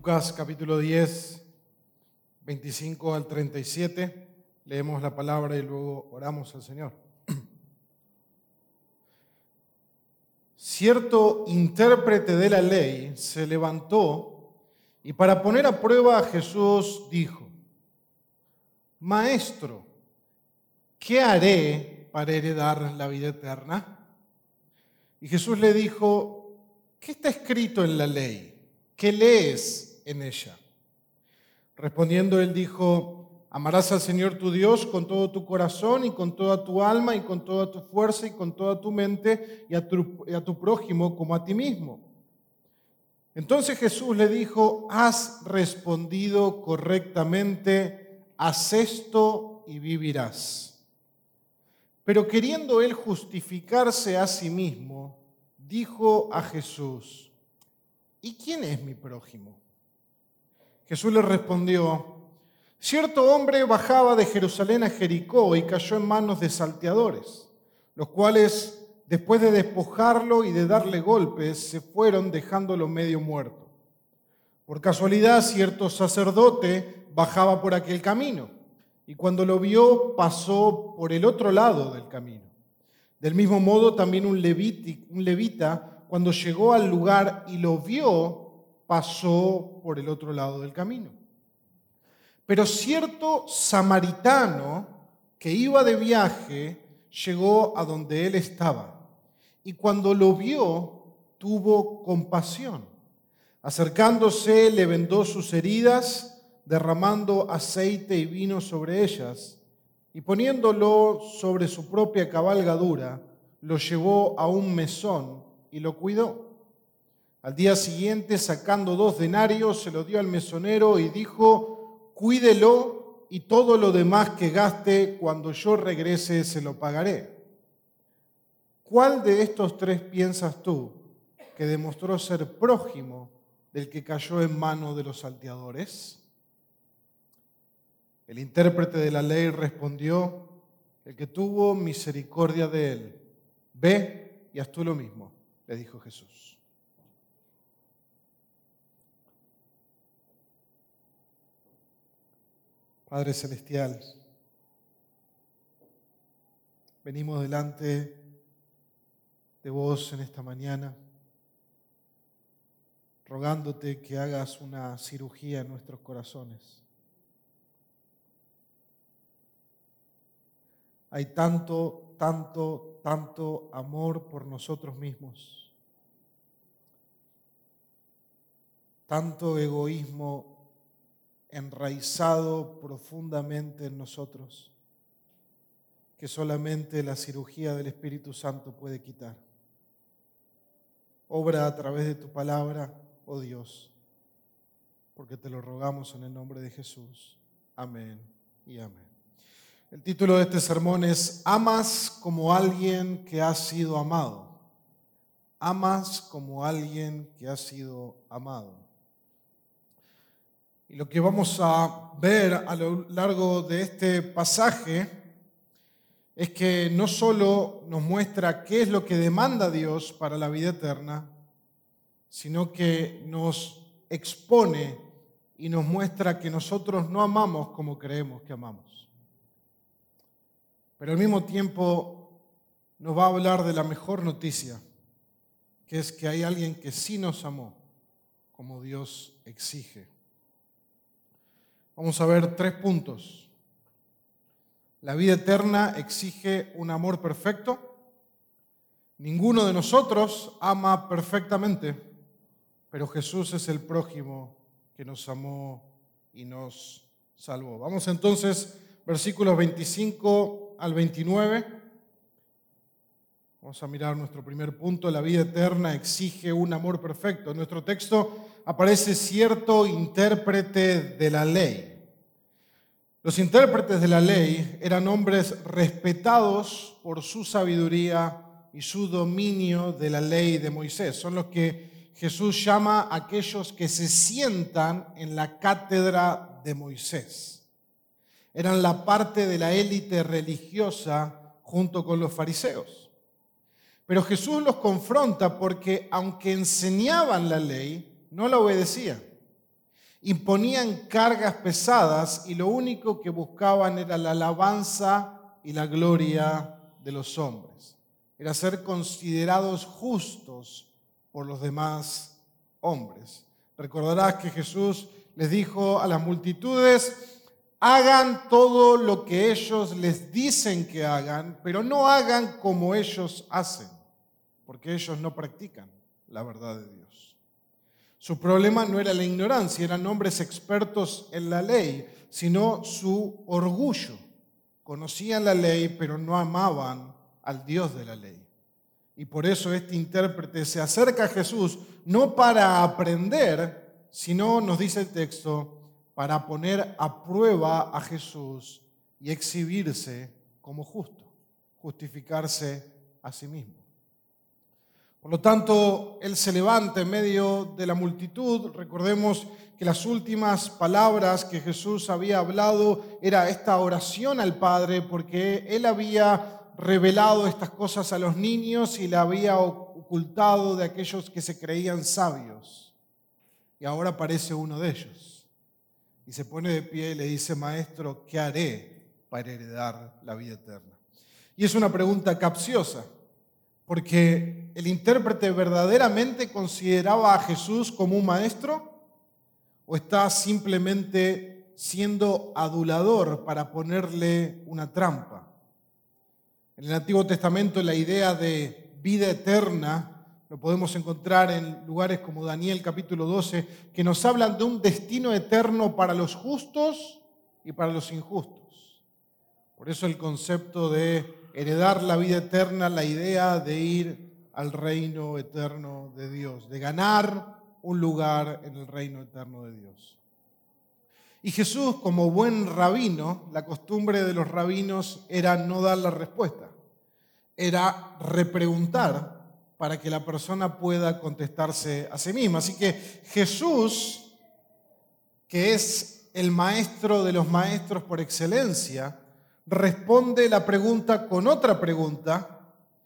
Lucas capítulo 10, 25 al 37, leemos la palabra y luego oramos al Señor. Cierto intérprete de la ley se levantó y para poner a prueba a Jesús dijo: Maestro, ¿qué haré para heredar la vida eterna? Y Jesús le dijo: ¿qué está escrito en la ley? ¿Qué lees en ella? Respondiendo él dijo: amarás al Señor tu Dios con todo tu corazón y con toda tu alma y con toda tu fuerza y con toda tu mente y a tu prójimo como a ti mismo. Entonces Jesús le dijo: has respondido correctamente, haz esto y vivirás. Pero queriendo él justificarse a sí mismo, dijo a Jesús: ¿y quién es mi prójimo? Jesús le respondió: cierto hombre bajaba de Jerusalén a Jericó y cayó en manos de salteadores, los cuales, después de despojarlo y de darle golpes, se fueron dejándolo medio muerto. Por casualidad, cierto sacerdote bajaba por aquel camino y cuando lo vio pasó por el otro lado del camino. Del mismo modo, también un levita, cuando llegó al lugar y lo vio, pasó por el otro lado del camino. Pero cierto samaritano que iba de viaje llegó a donde él estaba y cuando lo vio tuvo compasión. Acercándose le vendó sus heridas, derramando aceite y vino sobre ellas y poniéndolo sobre su propia cabalgadura, lo llevó a un mesón y lo cuidó. Al día siguiente, sacando 2 denarios, se lo dio al mesonero y dijo: cuídelo y todo lo demás que gaste, cuando yo regrese se lo pagaré. ¿Cuál de estos 3 piensas tú que demostró ser prójimo del que cayó en mano de los salteadores? El intérprete de la ley respondió: el que tuvo misericordia de él. Ve y haz tú lo mismo, le dijo Jesús. Padre Celestial, venimos delante de vos en esta mañana, rogándote que hagas una cirugía en nuestros corazones. Hay tanto amor por nosotros mismos, tanto egoísmo enraizado profundamente en nosotros, que solamente la cirugía del Espíritu Santo puede quitar. Obra a través de tu palabra, oh Dios, porque te lo rogamos en el nombre de Jesús. Amén y amén. El título de este sermón es: Amas como alguien que ha sido amado. Amas como alguien que ha sido amado. Y lo que vamos a ver a lo largo de este pasaje es que no solo nos muestra qué es lo que demanda Dios para la vida eterna, sino que nos expone y nos muestra que nosotros no amamos como creemos que amamos. Pero al mismo tiempo nos va a hablar de la mejor noticia, que es que hay alguien que sí nos amó como Dios exige. Vamos a ver 3 puntos. La vida eterna exige un amor perfecto. Ninguno de nosotros ama perfectamente, pero Jesús es el prójimo que nos amó y nos salvó. Vamos entonces, versículos 25 al 29. Vamos a mirar nuestro primer punto. La vida eterna exige un amor perfecto. En nuestro texto aparece cierto intérprete de la ley. Los intérpretes de la ley eran hombres respetados por su sabiduría y su dominio de la ley de Moisés. Son los que Jesús llama a aquellos que se sientan en la cátedra de Moisés. Eran la parte de la élite religiosa junto con los fariseos. Pero Jesús los confronta porque aunque enseñaban la ley, no la obedecían. Imponían cargas pesadas y lo único que buscaban era la alabanza y la gloria de los hombres. Era ser considerados justos por los demás hombres. Recordarás que Jesús les dijo a las multitudes: hagan todo lo que ellos les dicen que hagan, pero no hagan como ellos hacen, porque ellos no practican la verdad de Dios. Su problema no era la ignorancia, eran hombres expertos en la ley, sino su orgullo. Conocían la ley, pero no amaban al Dios de la ley. Y por eso este intérprete se acerca a Jesús, no para aprender, sino, nos dice el texto, para poner a prueba a Jesús y exhibirse como justo, justificarse a sí mismo. Por lo tanto, él se levanta en medio de la multitud. Recordemos que las últimas palabras que Jesús había hablado era esta oración al Padre, porque él había revelado estas cosas a los niños y la había ocultado de aquellos que se creían sabios. Y ahora aparece uno de ellos y se pone de pie y le dice: Maestro, ¿qué haré para heredar la vida eterna? Y es una pregunta capciosa, porque el intérprete verdaderamente consideraba a Jesús como un maestro, o está simplemente siendo adulador para ponerle una trampa. En el Antiguo Testamento la idea de vida eterna lo podemos encontrar en lugares como Daniel capítulo 12, que nos hablan de un destino eterno para los justos y para los injustos. Por eso el concepto de heredar la vida eterna, la idea de ir al reino eterno de Dios, de ganar un lugar en el reino eterno de Dios. Y Jesús, como buen rabino, la costumbre de los rabinos era no dar la respuesta, era repreguntar para que la persona pueda contestarse a sí misma. Así que Jesús, que es el maestro de los maestros por excelencia, responde la pregunta con otra pregunta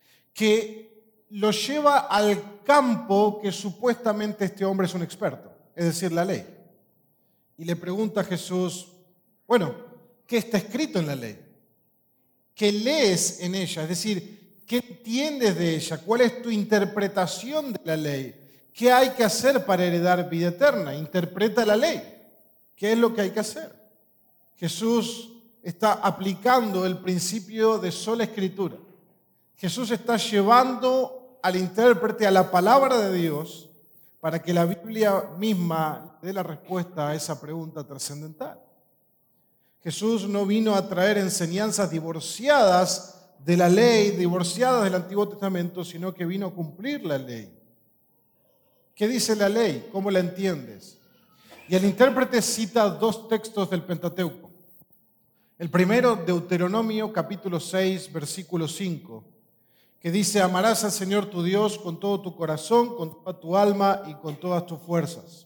que lo lleva al campo que supuestamente este hombre es un experto, es decir, la ley. Y le pregunta a Jesús: bueno, ¿qué está escrito en la ley? ¿Qué lees en ella? Es decir, ¿qué entiendes de ella? ¿Cuál es tu interpretación de la ley? ¿Qué hay que hacer para heredar vida eterna? Interpreta la ley. ¿Qué es lo que hay que hacer? Jesús está aplicando el principio de sola escritura. Jesús está llevando al intérprete a la palabra de Dios para que la Biblia misma dé la respuesta a esa pregunta trascendental. Jesús no vino a traer enseñanzas divorciadas de la ley, divorciadas del Antiguo Testamento, sino que vino a cumplir la ley. ¿Qué dice la ley? ¿Cómo la entiendes? Y el intérprete cita dos textos del Pentateuco. El primero, Deuteronomio capítulo 6, versículo 5, que dice: amarás al Señor tu Dios con todo tu corazón, con toda tu alma y con todas tus fuerzas.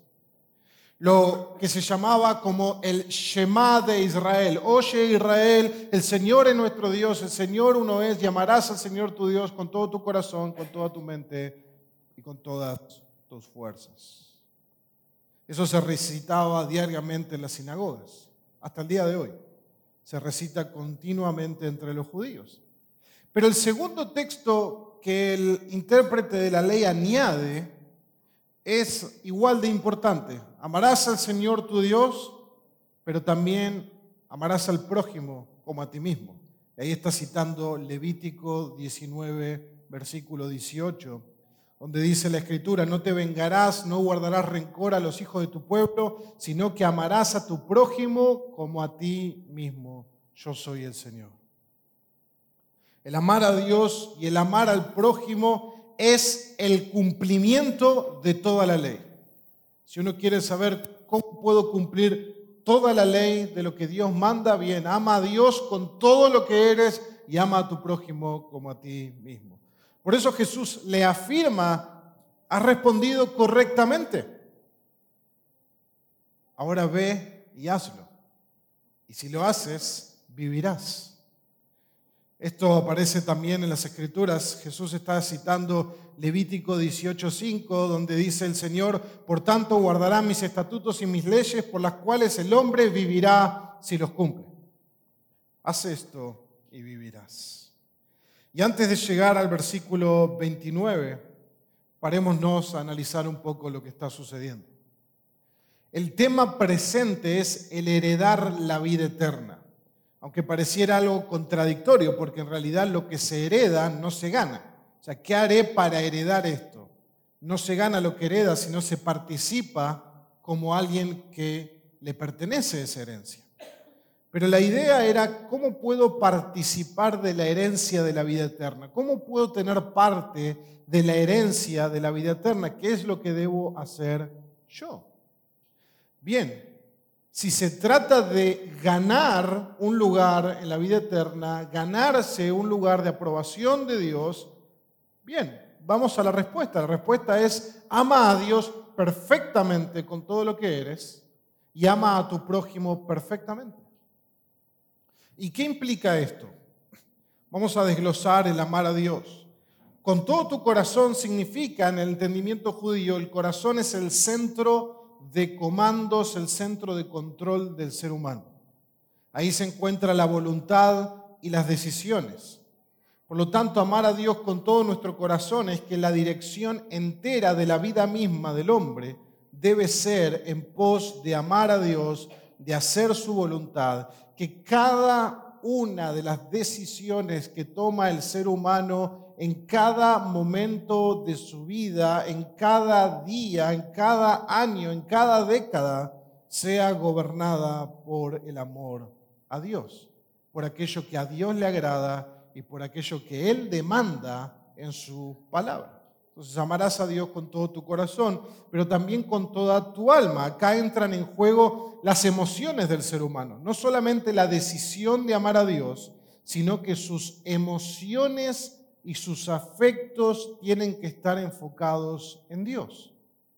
Lo que se llamaba como el Shema de Israel. Oye Israel, el Señor es nuestro Dios, el Señor uno es, y amarás al Señor tu Dios con todo tu corazón, con toda tu mente y con todas tus fuerzas. Eso se recitaba diariamente en las sinagogas, hasta el día de hoy. Se recita continuamente entre los judíos. Pero el segundo texto que el intérprete de la ley añade es igual de importante. Amarás al Señor tu Dios, pero también amarás al prójimo como a ti mismo. Y ahí está citando Levítico 19, versículo 18, donde dice la Escritura: no te vengarás, no guardarás rencor a los hijos de tu pueblo, sino que amarás a tu prójimo como a ti mismo. Yo soy el Señor. El amar a Dios y el amar al prójimo es el cumplimiento de toda la ley. Si uno quiere saber cómo puedo cumplir toda la ley de lo que Dios manda, bien, ama a Dios con todo lo que eres y ama a tu prójimo como a ti mismo. Por eso Jesús le afirma: has respondido correctamente. Ahora ve y hazlo. Y si lo haces, vivirás. Esto aparece también en las Escrituras. Jesús está citando Levítico 18:5, donde dice el Señor: por tanto guardará mis estatutos y mis leyes, por las cuales el hombre vivirá si los cumple. Haz esto y vivirás. Y antes de llegar al versículo 29, parémonos a analizar un poco lo que está sucediendo. El tema presente es el heredar la vida eterna, aunque pareciera algo contradictorio, porque en realidad lo que se hereda no se gana. O sea, ¿qué haré para heredar esto? No se gana lo que hereda, sino se participa como alguien que le pertenece esa herencia. Pero la idea era: ¿cómo puedo participar de la herencia de la vida eterna? ¿Cómo puedo tener parte de la herencia de la vida eterna? ¿Qué es lo que debo hacer yo? Bien, si se trata de ganar un lugar en la vida eterna, ganarse un lugar de aprobación de Dios, bien, vamos a la respuesta. La respuesta es: ama a Dios perfectamente con todo lo que eres y ama a tu prójimo perfectamente. ¿Y qué implica esto? Vamos a desglosar el amar a Dios. Con todo tu corazón significa, en el entendimiento judío, el corazón es el centro de comandos, el centro de control del ser humano. Ahí se encuentra la voluntad y las decisiones. Por lo tanto, amar a Dios con todo nuestro corazón es que la dirección entera de la vida misma del hombre debe ser en pos de amar a Dios, de hacer su voluntad, que cada una de las decisiones que toma el ser humano en cada momento de su vida, en cada día, en cada año, en cada década, sea gobernada por el amor a Dios, por aquello que a Dios le agrada y por aquello que Él demanda en su palabra. Entonces amarás a Dios con todo tu corazón, pero también con toda tu alma. Acá entran en juego las emociones del ser humano. No solamente la decisión de amar a Dios, sino que sus emociones y sus afectos tienen que estar enfocados en Dios.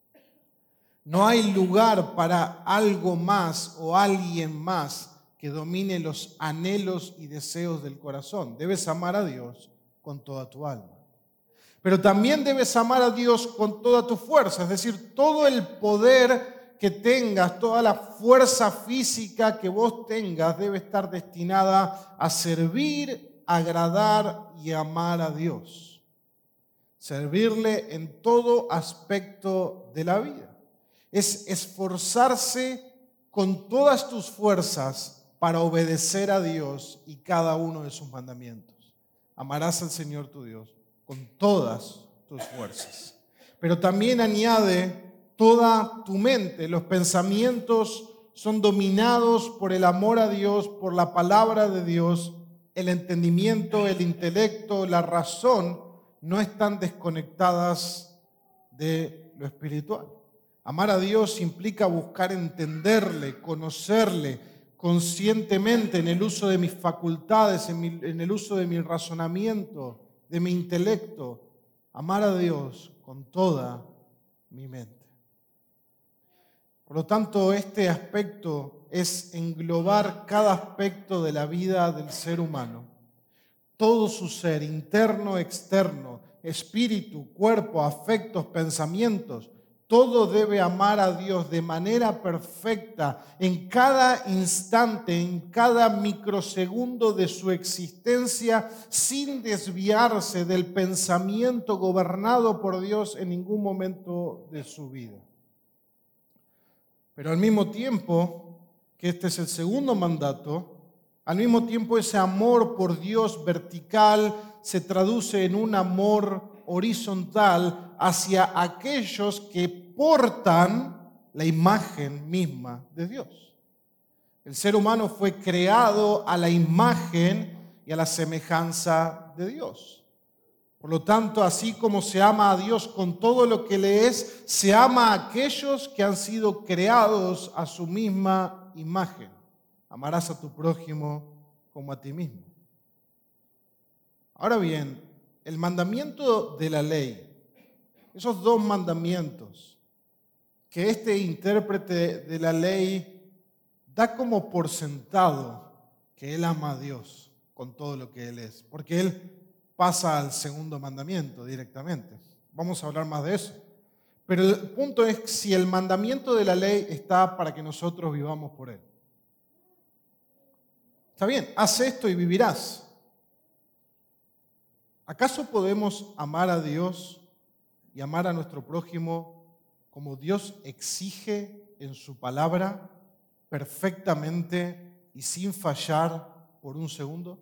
No hay lugar para algo más o alguien más que domine los anhelos y deseos del corazón. Debes amar a Dios con toda tu alma. Pero también debes amar a Dios con toda tu fuerza, es decir, todo el poder que tengas, toda la fuerza física que vos tengas debe estar destinada a servir, agradar y amar a Dios. Servirle en todo aspecto de la vida. Es esforzarse con todas tus fuerzas para obedecer a Dios y cada uno de sus mandamientos. Amarás al Señor tu Dios con todas tus fuerzas. Pero también añade toda tu mente. Los pensamientos son dominados por el amor a Dios, por la palabra de Dios. El entendimiento, el intelecto, la razón no están desconectadas de lo espiritual. Amar a Dios implica buscar entenderle, conocerle conscientemente en el uso de mis facultades, en el uso de mi razonamiento, de mi intelecto. Amar a Dios con toda mi mente. Por lo tanto, este aspecto es englobar cada aspecto de la vida del ser humano. Todo su ser, interno, externo, espíritu, cuerpo, afectos, pensamientos, todo debe amar a Dios de manera perfecta en cada instante, en cada microsegundo de su existencia, sin desviarse del pensamiento gobernado por Dios en ningún momento de su vida. Pero al mismo tiempo, que este es el segundo mandato, al mismo tiempo ese amor por Dios vertical se traduce en un amor horizontal hacia aquellos que portan la imagen misma de Dios. El ser humano fue creado a la imagen y a la semejanza de Dios. Por lo tanto, así como se ama a Dios con todo lo que le es, se ama a aquellos que han sido creados a su misma imagen. Amarás a tu prójimo como a ti mismo. Ahora bien, el mandamiento de la ley, esos dos mandamientos que este intérprete de la ley da como por sentado que él ama a Dios. con todo lo que Él es, porque Él pasa al segundo mandamiento directamente. Vamos a hablar más de eso. Pero el punto es si el mandamiento de la ley está para que nosotros vivamos por Él. Está bien, haz esto y vivirás. ¿Acaso podemos amar a Dios y amar a nuestro prójimo como Dios exige en su palabra, perfectamente y sin fallar por un segundo?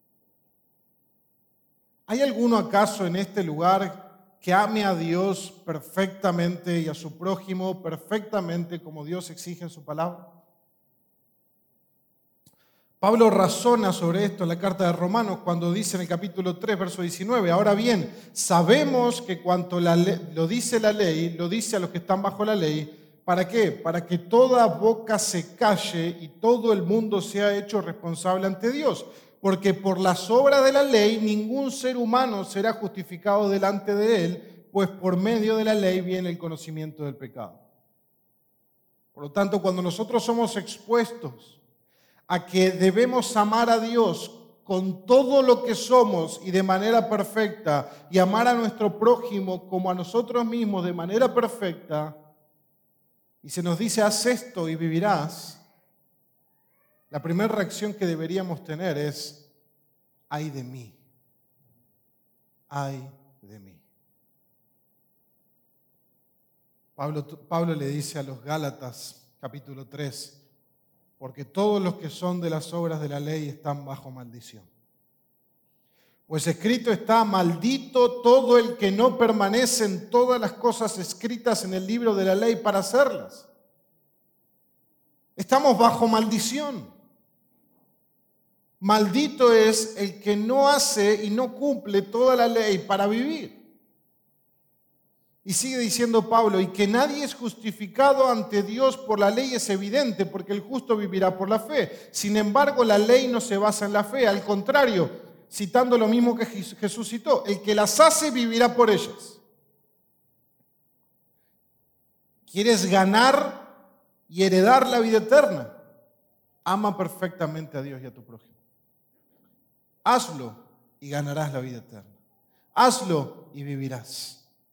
¿Hay alguno acaso en este lugar que ame a Dios perfectamente y a su prójimo perfectamente como Dios exige en su palabra? Pablo razona sobre esto en la carta de Romanos cuando dice en el capítulo 3, verso 19, ahora bien, sabemos que cuanto lo dice la ley, lo dice a los que están bajo la ley, ¿para qué? Para que toda boca se calle y todo el mundo sea hecho responsable ante Dios. Porque por las obras de la ley ningún ser humano será justificado delante de él, pues por medio de la ley viene el conocimiento del pecado. Por lo tanto, cuando nosotros somos expuestos a que debemos amar a Dios con todo lo que somos y de manera perfecta, y amar a nuestro prójimo como a nosotros mismos de manera perfecta, y se nos dice, haz esto y vivirás, la primera reacción que deberíamos tener es, ay de mí, ay de mí. Pablo le dice a los Gálatas, capítulo 3, porque todos los que son de las obras de la ley están bajo maldición. Pues escrito está, maldito todo el que no permanece en todas las cosas escritas en el libro de la ley para hacerlas. Estamos bajo maldición. Maldito es el que no hace y no cumple toda la ley para vivir. Y sigue diciendo Pablo, y que nadie es justificado ante Dios por la ley es evidente, porque el justo vivirá por la fe. Sin embargo, la ley no se basa en la fe, al contrario, citando lo mismo que Jesús citó, el que las hace vivirá por ellas. ¿Quieres ganar y heredar la vida eterna? Ama perfectamente a Dios y a tu prójimo. Hazlo y ganarás la vida eterna. Hazlo y vivirás.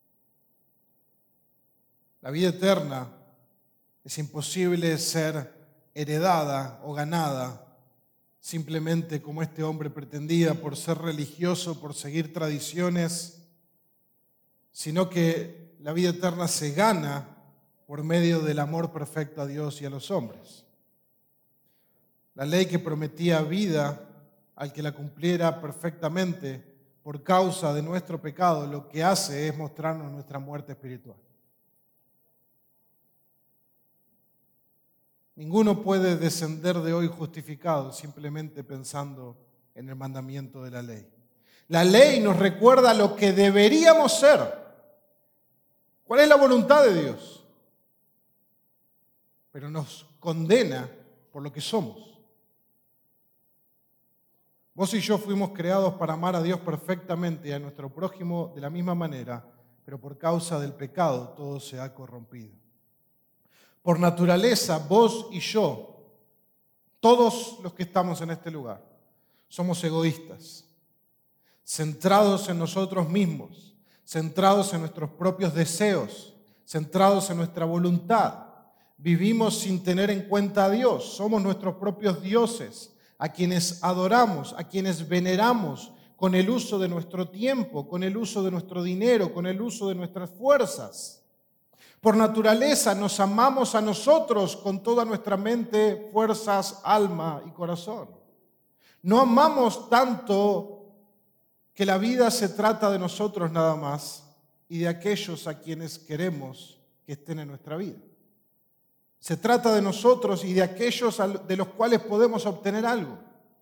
La vida eterna es imposible ser heredada o ganada simplemente como este hombre pretendía por ser religioso, por seguir tradiciones, sino que la vida eterna se gana por medio del amor perfecto a Dios y a los hombres. La ley que prometía vida al que la cumpliera perfectamente por causa de nuestro pecado, lo que hace es mostrarnos nuestra muerte espiritual. Ninguno puede descender de hoy justificado simplemente pensando en el mandamiento de la ley. La ley nos recuerda lo que deberíamos ser. ¿Cuál es la voluntad de Dios? Pero nos condena por lo que somos. Vos y yo fuimos creados para amar a Dios perfectamente y a nuestro prójimo de la misma manera, pero por causa del pecado todo se ha corrompido. Por naturaleza, vos y yo, todos los que estamos en este lugar, somos egoístas, centrados en nosotros mismos, centrados en nuestros propios deseos, centrados en nuestra voluntad. Vivimos sin tener en cuenta a Dios, somos nuestros propios dioses, a quienes adoramos, a quienes veneramos con el uso de nuestro tiempo, con el uso de nuestro dinero, con el uso de nuestras fuerzas. Por naturaleza nos amamos a nosotros con toda nuestra mente, fuerzas, alma y corazón. No amamos tanto que la vida se trata de nosotros nada más y de aquellos a quienes queremos que estén en nuestra vida. Se trata de nosotros y de aquellos de los cuales podemos obtener algo.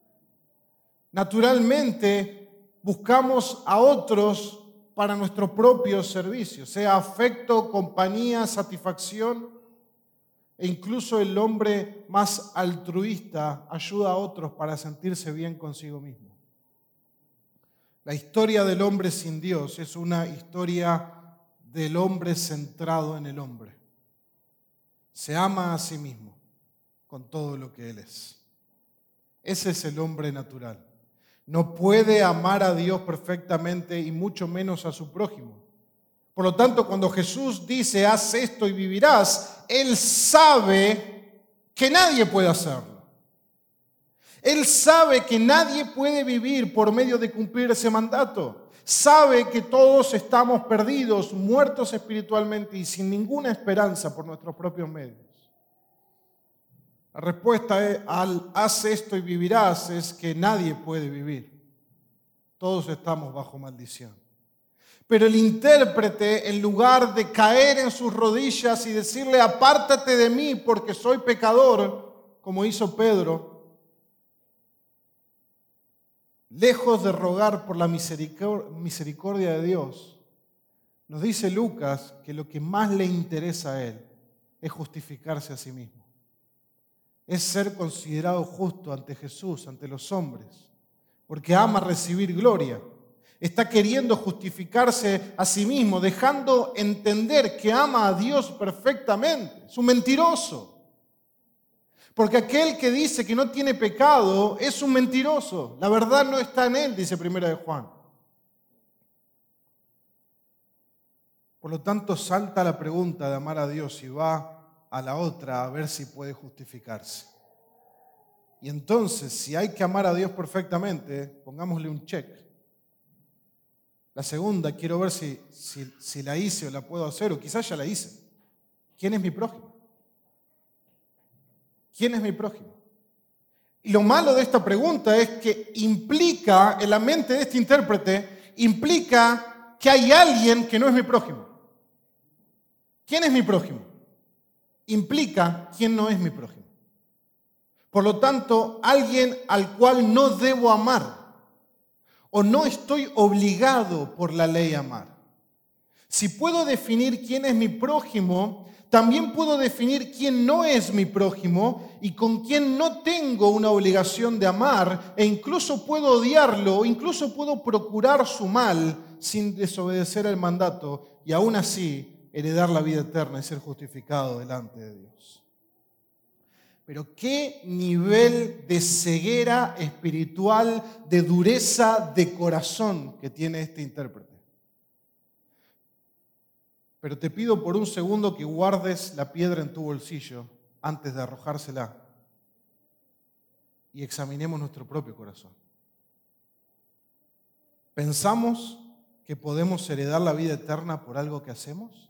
Naturalmente buscamos a otros para nuestro propio servicio, sea afecto, compañía, satisfacción, e incluso el hombre más altruista ayuda a otros para sentirse bien consigo mismo. La historia del hombre sin Dios es una historia del hombre centrado en el hombre. Se ama a sí mismo con todo lo que él es. Ese es el hombre natural. No puede amar a Dios perfectamente y mucho menos a su prójimo. Por lo tanto, cuando Jesús dice, haz esto y vivirás, Él sabe que nadie puede hacerlo. Él sabe que nadie puede vivir por medio de cumplir ese mandato. Sabe que todos estamos perdidos, muertos espiritualmente y sin ninguna esperanza por nuestros propios medios. La respuesta al haz esto y vivirás es que nadie puede vivir. Todos estamos bajo maldición. Pero el intérprete, en lugar de caer en sus rodillas y decirle, apártate de mí porque soy pecador, como hizo Pedro, lejos de rogar por la misericordia de Dios, nos dice Lucas que lo que más le interesa a él es justificarse a sí mismo. Es ser considerado justo ante Jesús, ante los hombres, porque ama recibir gloria. Está queriendo justificarse a sí mismo, dejando entender que ama a Dios perfectamente. Es un mentiroso. Porque aquel que dice que no tiene pecado es un mentiroso. La verdad no está en él, dice 1 de Juan. Por lo tanto, salta la pregunta de amar a Dios y va a la otra a ver si puede justificarse. Y entonces, si hay que amar a Dios perfectamente, pongámosle un check. La segunda, quiero ver si la hice o la puedo hacer, o quizás ya la hice. ¿Quién es mi prójimo? ¿Quién es mi prójimo? Y lo malo de esta pregunta es que implica, en la mente de este intérprete, implica que hay alguien que no es mi prójimo. ¿Quién es mi prójimo? Implica quién no es mi prójimo. Por lo tanto, alguien al cual no debo amar o no estoy obligado por la ley a amar. Si puedo definir quién es mi prójimo, también puedo definir quién no es mi prójimo y con quién no tengo una obligación de amar, e incluso puedo odiarlo, o incluso puedo procurar su mal sin desobedecer el mandato y aún así heredar la vida eterna y ser justificado delante de Dios. Pero qué nivel de ceguera espiritual, de dureza de corazón que tiene este intérprete. Pero te pido por un segundo que guardes la piedra en tu bolsillo antes de arrojársela y examinemos nuestro propio corazón. ¿Pensamos que podemos heredar la vida eterna por algo que hacemos?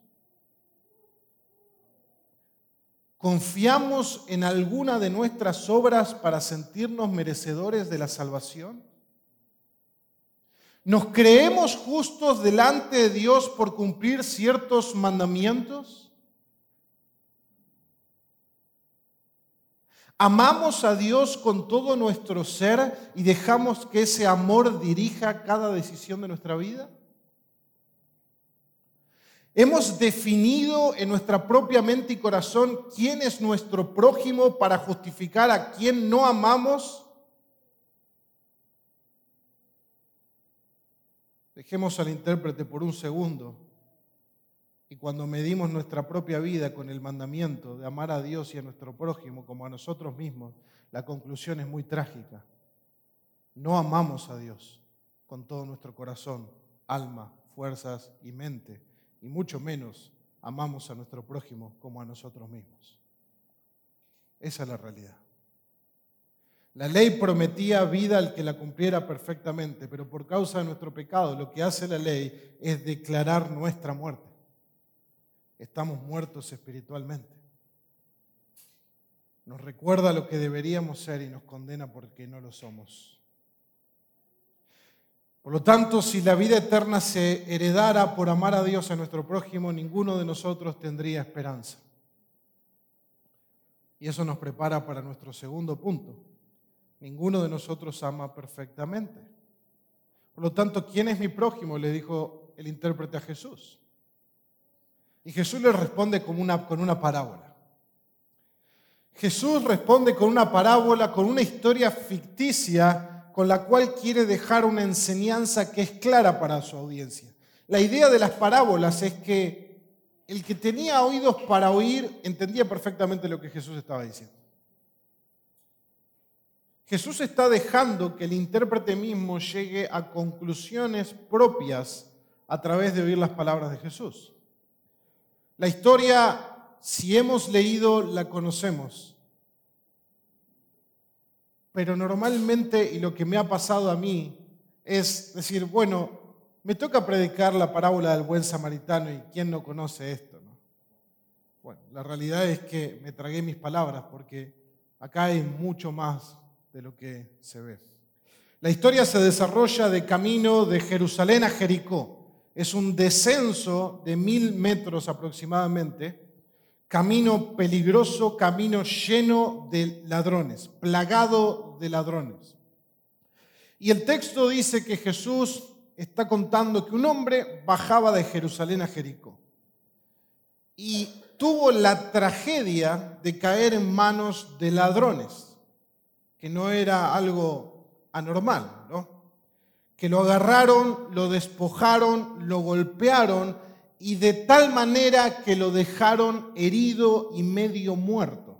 ¿Confiamos en alguna de nuestras obras para sentirnos merecedores de la salvación? ¿Nos creemos justos delante de Dios por cumplir ciertos mandamientos? ¿Amamos a Dios con todo nuestro ser y dejamos que ese amor dirija cada decisión de nuestra vida? ¿Hemos definido en nuestra propia mente y corazón quién es nuestro prójimo para justificar a quien no amamos? Dejemos al intérprete por un segundo y cuando medimos nuestra propia vida con el mandamiento de amar a Dios y a nuestro prójimo como a nosotros mismos, la conclusión es muy trágica. No amamos a Dios con todo nuestro corazón, alma, fuerzas y mente, y mucho menos amamos a nuestro prójimo como a nosotros mismos. Esa es la realidad. La ley prometía vida al que la cumpliera perfectamente, pero por causa de nuestro pecado, lo que hace la ley es declarar nuestra muerte. Estamos muertos espiritualmente. Nos recuerda lo que deberíamos ser y nos condena porque no lo somos. Por lo tanto, si la vida eterna se heredara por amar a Dios a nuestro prójimo, ninguno de nosotros tendría esperanza. Y eso nos prepara para nuestro segundo punto. Ninguno de nosotros ama perfectamente. Por lo tanto, ¿quién es mi prójimo?, le dijo el intérprete a Jesús. Y Jesús le responde con una parábola. Jesús responde con una parábola, con una historia ficticia con la cual quiere dejar una enseñanza que es clara para su audiencia. La idea de las parábolas es que el que tenía oídos para oír entendía perfectamente lo que Jesús estaba diciendo. Jesús está dejando que el intérprete mismo llegue a conclusiones propias a través de oír las palabras de Jesús. La historia, si hemos leído, la conocemos. Pero normalmente, y lo que me ha pasado a mí, es decir, bueno, me toca predicar la parábola del buen samaritano y ¿quién no conoce esto, no? Bueno, la realidad es que me tragué mis palabras porque acá hay mucho más de lo que se ve. La historia se desarrolla de camino de Jerusalén a Jericó. Es un descenso de 1000 metros aproximadamente, camino peligroso, camino lleno de ladrones, plagado de ladrones. Y el texto dice que Jesús está contando que un hombre bajaba de Jerusalén a Jericó y tuvo la tragedia de caer en manos de ladrones, que no era algo anormal, ¿no? Que lo agarraron, lo despojaron, lo golpearon y de tal manera que lo dejaron herido y medio muerto.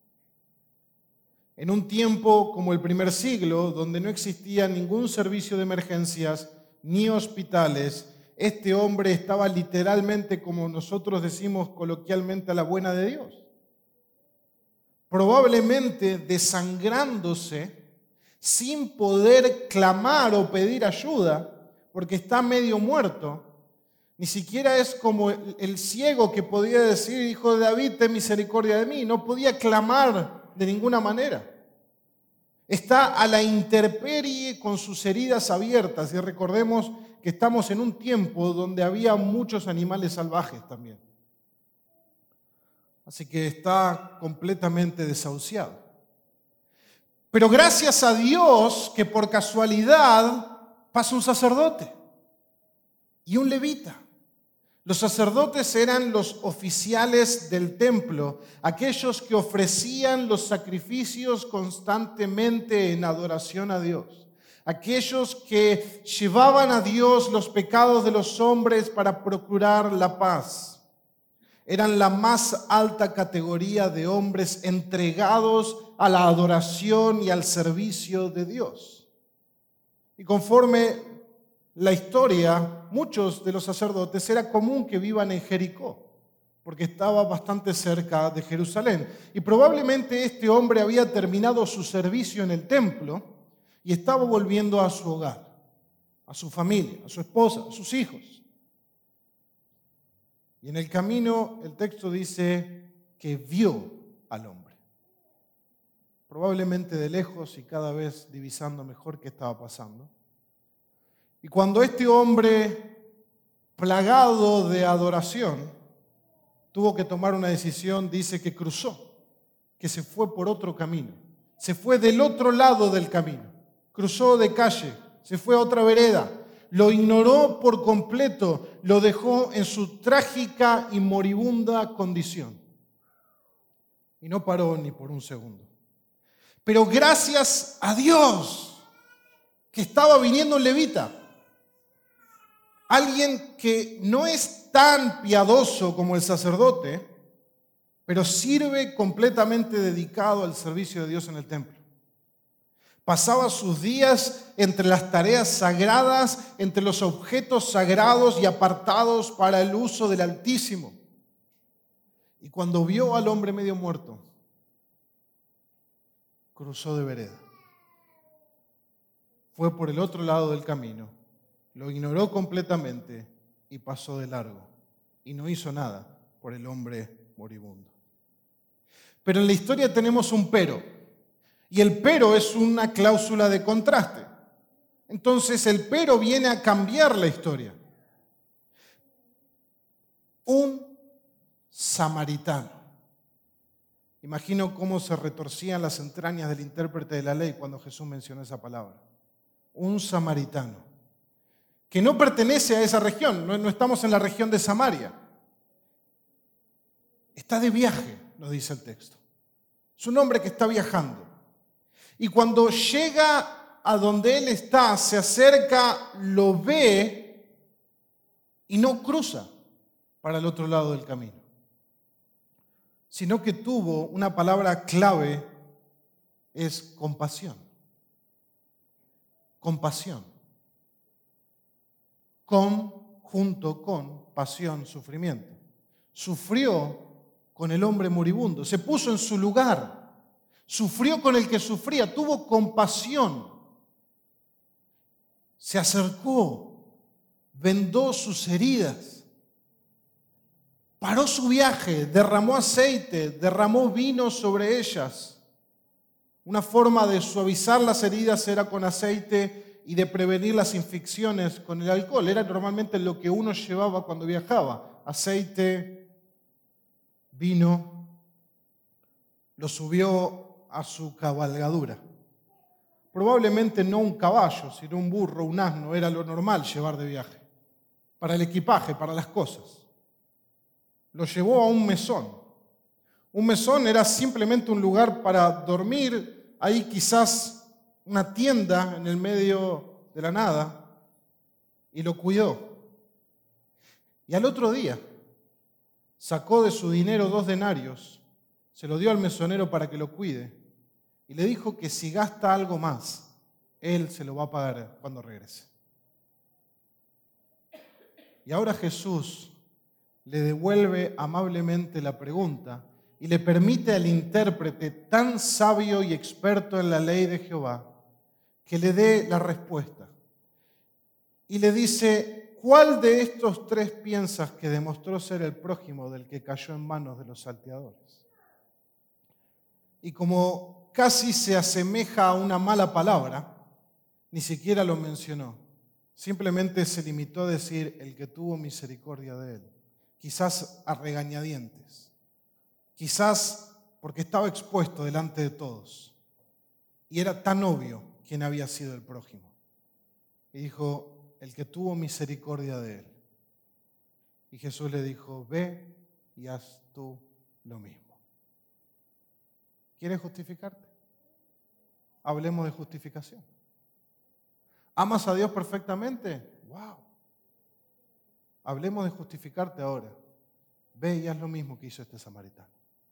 En un tiempo como el primer siglo, donde no existía ningún servicio de emergencias ni hospitales, este hombre estaba literalmente, como nosotros decimos coloquialmente, a la buena de Dios. Probablemente desangrándose, sin poder clamar o pedir ayuda, porque está medio muerto. Ni siquiera es como el ciego que podía decir, Hijo de David, ten misericordia de mí. No podía clamar de ninguna manera. Está a la intemperie con sus heridas abiertas. Y recordemos que estamos en un tiempo donde había muchos animales salvajes también. Así que está completamente desahuciado. Pero gracias a Dios que por casualidad pasa un sacerdote y un levita. Los sacerdotes eran los oficiales del templo, aquellos que ofrecían los sacrificios constantemente en adoración a Dios, aquellos que llevaban a Dios los pecados de los hombres para procurar la paz. Eran la más alta categoría de hombres entregados a la adoración y al servicio de Dios. Y conforme la historia, muchos de los sacerdotes era común que vivan en Jericó, porque estaba bastante cerca de Jerusalén. Y probablemente este hombre había terminado su servicio en el templo y estaba volviendo a su hogar, a su familia, a su esposa, a sus hijos. Y en el camino el texto dice que vio al hombre. Probablemente de lejos y cada vez divisando mejor qué estaba pasando. Y cuando este hombre, plagado de adoración, tuvo que tomar una decisión, dice que cruzó, que se fue por otro camino. Se fue del otro lado del camino. Cruzó de calle, se fue a otra vereda. Lo ignoró por completo, lo dejó en su trágica y moribunda condición. Y no paró ni por un segundo. Pero gracias a Dios que estaba viniendo un levita, alguien que no es tan piadoso como el sacerdote, pero sirve completamente dedicado al servicio de Dios en el templo. Pasaba sus días entre las tareas sagradas, entre los objetos sagrados y apartados para el uso del Altísimo. Y cuando vio al hombre medio muerto, cruzó de vereda. Fue por el otro lado del camino, lo ignoró completamente y pasó de largo. Y no hizo nada por el hombre moribundo. Pero en la historia tenemos un pero. Y el pero es una cláusula de contraste. Entonces el pero viene a cambiar la historia. Un samaritano. Imagino cómo se retorcían las entrañas del intérprete de la ley cuando Jesús mencionó esa palabra. Un samaritano. Que no pertenece a esa región, no estamos en la región de Samaria. Está de viaje, nos dice el texto. Es un hombre que está viajando. Y cuando llega a donde él está, se acerca, lo ve y no cruza para el otro lado del camino, sino que tuvo una palabra clave, es compasión. compasión. Junto con pasión, sufrimiento. Sufrió con el hombre moribundo, se puso en su lugar, sufrió con el que sufría, tuvo compasión, se acercó, vendó sus heridas, paró su viaje, derramó aceite, derramó vino sobre ellas. Una forma de suavizar las heridas era con aceite y de prevenir las infecciones con el alcohol. Era normalmente lo que uno llevaba cuando viajaba. Aceite, vino, lo subió a su cabalgadura. Probablemente no un caballo, sino un burro, un asno, era lo normal llevar de viaje. Para el equipaje, para las cosas. Lo llevó a un mesón. Un mesón era simplemente un lugar para dormir, ahí quizás una tienda en el medio de la nada, y lo cuidó. Y al otro día sacó de su dinero 2 denarios, se lo dio al mesonero para que lo cuide, y le dijo que si gasta algo más, él se lo va a pagar cuando regrese. Y ahora Jesús le devuelve amablemente la pregunta y le permite al intérprete tan sabio y experto en la ley de Jehová que le dé la respuesta. Y le dice, ¿cuál de estos 3 piensas que demostró ser el prójimo del que cayó en manos de los salteadores? Y como casi se asemeja a una mala palabra, ni siquiera lo mencionó. Simplemente se limitó a decir, el que tuvo misericordia de él. Quizás a regañadientes. Quizás porque estaba expuesto delante de todos. Y era tan obvio quién había sido el prójimo. Y dijo, el que tuvo misericordia de él. Y Jesús le dijo, ve y haz tú lo mismo. ¿Quieres justificarte? Hablemos de justificación. ¿Amas a Dios perfectamente? ¡Wow! Hablemos de justificarte ahora. Ve y haz lo mismo que hizo este samaritano.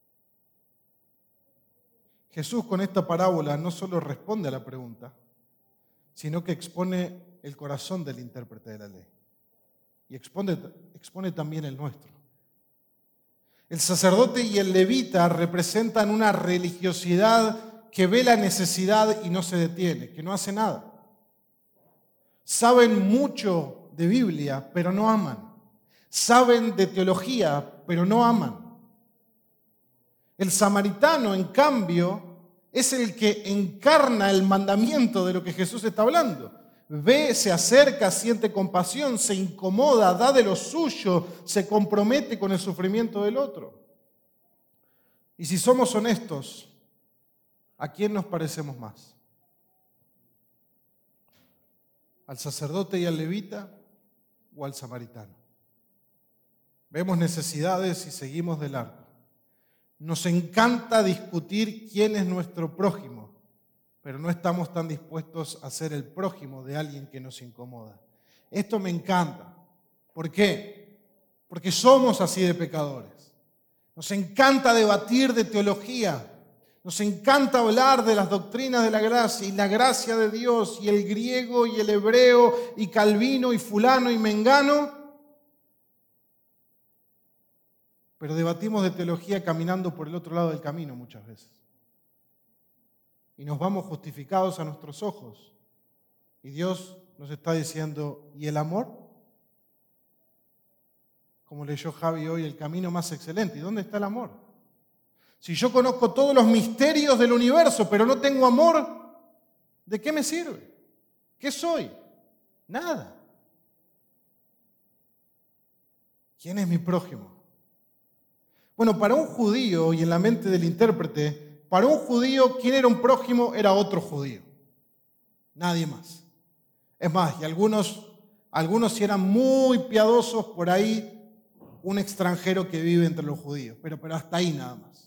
Jesús con esta parábola no solo responde a la pregunta, sino que expone el corazón del intérprete de la ley. Y expone también el nuestro. El sacerdote y el levita representan una religiosidad que ve la necesidad y no se detiene, que no hace nada. Saben mucho de Biblia, pero no aman. Saben de teología, pero no aman. El samaritano, en cambio, es el que encarna el mandamiento de lo que Jesús está hablando. Ve, se acerca, siente compasión, se incomoda, da de lo suyo, se compromete con el sufrimiento del otro. Y si somos honestos, ¿a quién nos parecemos más? ¿Al sacerdote y al levita o al samaritano? Vemos necesidades y seguimos de largo. Nos encanta discutir quién es nuestro prójimo, pero no estamos tan dispuestos a ser el prójimo de alguien que nos incomoda. Esto me encanta. ¿Por qué? Porque somos así de pecadores. Nos encanta debatir de teología. Nos encanta hablar de las doctrinas de la gracia y la gracia de Dios y el griego y el hebreo y Calvino y fulano y mengano. Pero debatimos de teología caminando por el otro lado del camino muchas veces. Y nos vamos justificados a nuestros ojos. Y Dios nos está diciendo, ¿y el amor? Como leyó Javi hoy, el camino más excelente. ¿Y dónde está el amor? Si yo conozco todos los misterios del universo, pero no tengo amor, ¿de qué me sirve? ¿Qué soy? Nada. ¿Quién es mi prójimo? Bueno, para un judío y en la mente del intérprete, para un judío, quien era un prójimo era otro judío. Nadie más. Es más, y algunos si eran muy piadosos, por ahí un extranjero que vive entre los judíos, pero hasta ahí nada más.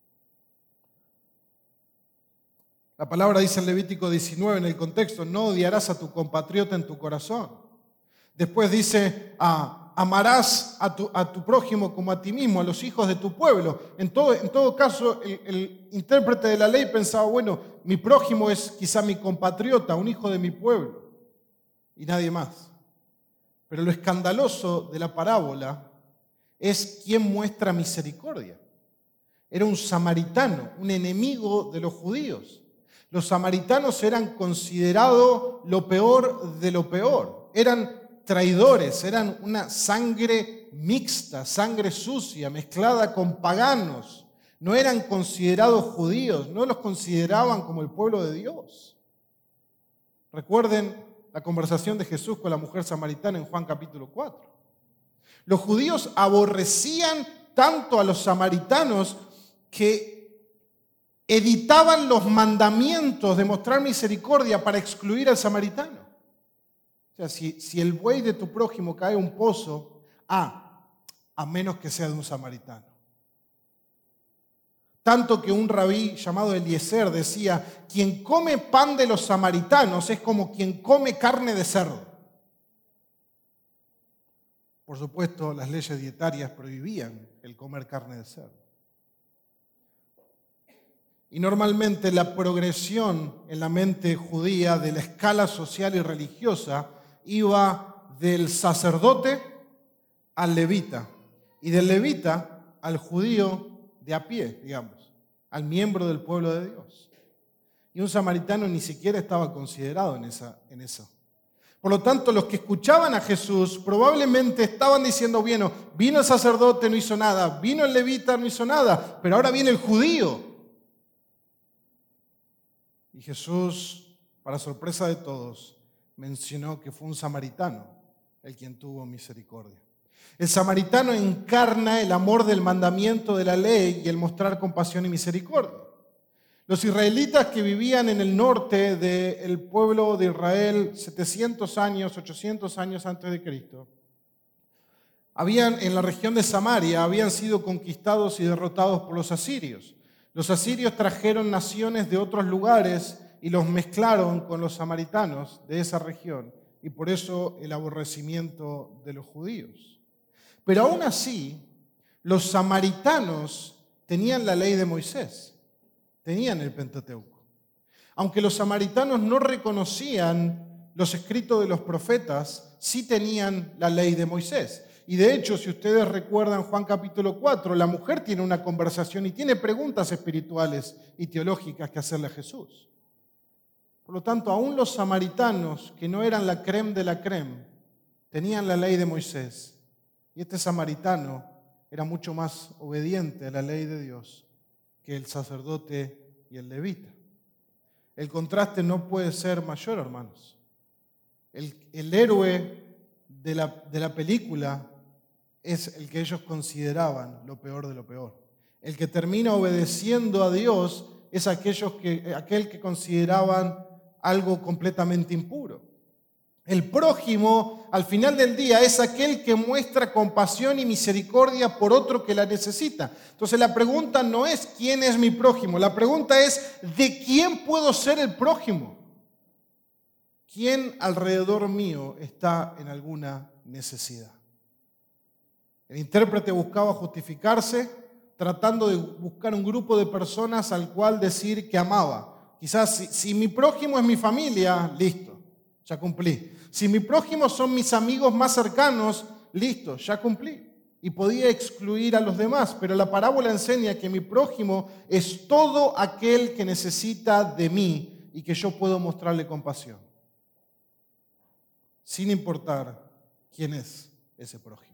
La palabra dice en Levítico 19 en el contexto, no odiarás a tu compatriota en tu corazón. Después dice, amarás a tu prójimo como a ti mismo, a los hijos de tu pueblo. En todo caso, el intérprete de la ley pensaba, bueno, mi prójimo es quizá mi compatriota, un hijo de mi pueblo, y nadie más. Pero lo escandaloso de la parábola es quién muestra misericordia. Era un samaritano, un enemigo de los judíos. Los samaritanos eran considerados lo peor de lo peor. Eran traidores, eran una sangre mixta, sangre sucia, mezclada con paganos. No eran considerados judíos, no los consideraban como el pueblo de Dios. Recuerden la conversación de Jesús con la mujer samaritana en Juan capítulo 4. Los judíos aborrecían tanto a los samaritanos que editaban los mandamientos de mostrar misericordia para excluir al samaritano. O sea, si el buey de tu prójimo cae a un pozo, a menos que sea de un samaritano. Tanto que un rabí llamado Eliezer decía, quien come pan de los samaritanos es como quien come carne de cerdo. Por supuesto, las leyes dietarias prohibían el comer carne de cerdo. Y normalmente la progresión en la mente judía de la escala social y religiosa iba del sacerdote al levita y del levita al judío de a pie, digamos, al miembro del pueblo de Dios. Y un samaritano ni siquiera estaba considerado en eso. Por lo tanto, los que escuchaban a Jesús probablemente estaban diciendo, bueno, vino el sacerdote, no hizo nada, vino el levita, no hizo nada, pero ahora viene el judío. Y Jesús, para sorpresa de todos, mencionó que fue un samaritano el quien tuvo misericordia. El samaritano encarna el amor del mandamiento de la ley y el mostrar compasión y misericordia. Los israelitas que vivían en el norte del pueblo de Israel 700 años, 800 años antes de Cristo, en la región de Samaria, habían sido conquistados y derrotados por los asirios. Los asirios trajeron naciones de otros lugares y los mezclaron con los samaritanos de esa región, y por eso el aborrecimiento de los judíos. Pero aún así, los samaritanos tenían la ley de Moisés, tenían el Pentateuco. Aunque los samaritanos no reconocían los escritos de los profetas, sí tenían la ley de Moisés. Y de hecho, si ustedes recuerdan Juan capítulo 4, la mujer tiene una conversación y tiene preguntas espirituales y teológicas que hacerle a Jesús. Por lo tanto, aún los samaritanos, que no eran la crème de la crème, tenían la ley de Moisés. Y este samaritano era mucho más obediente a la ley de Dios que el sacerdote y el levita. El contraste no puede ser mayor, hermanos. El héroe de la película es el que ellos consideraban lo peor de lo peor. El que termina obedeciendo a Dios es aquel que consideraban algo completamente impuro. El prójimo, al final del día, es aquel que muestra compasión y misericordia por otro que la necesita. Entonces la pregunta no es ¿quién es mi prójimo? La pregunta es ¿de quién puedo ser el prójimo? ¿Quién alrededor mío está en alguna necesidad? El intérprete buscaba justificarse tratando de buscar un grupo de personas al cual decir que amaba. Quizás si mi prójimo es mi familia, listo, ya cumplí. Si mi prójimo son mis amigos más cercanos, listo, ya cumplí. Y podía excluir a los demás, pero la parábola enseña que mi prójimo es todo aquel que necesita de mí y que yo puedo mostrarle compasión, sin importar quién es ese prójimo.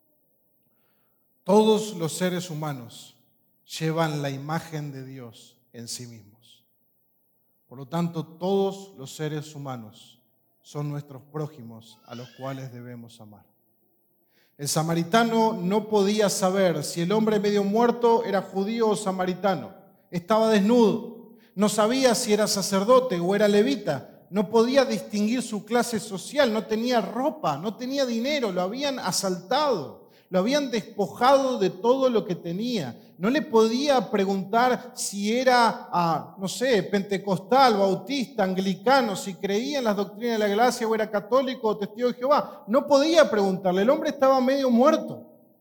Todos los seres humanos llevan la imagen de Dios en sí mismos. Por lo tanto, todos los seres humanos son nuestros prójimos a los cuales debemos amar. El samaritano no podía saber si el hombre medio muerto era judío o samaritano. Estaba desnudo. No sabía si era sacerdote o era levita. No podía distinguir su clase social. No tenía ropa, no tenía dinero. Lo habían asaltado. Lo habían despojado de todo lo que tenía. No le podía preguntar si era, no sé, pentecostal, bautista, anglicano, si creía en las doctrinas de la gracia o era católico o testigo de Jehová. No podía preguntarle, el hombre estaba medio muerto.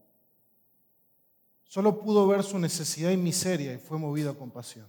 Solo pudo ver su necesidad y miseria y fue movido a compasión.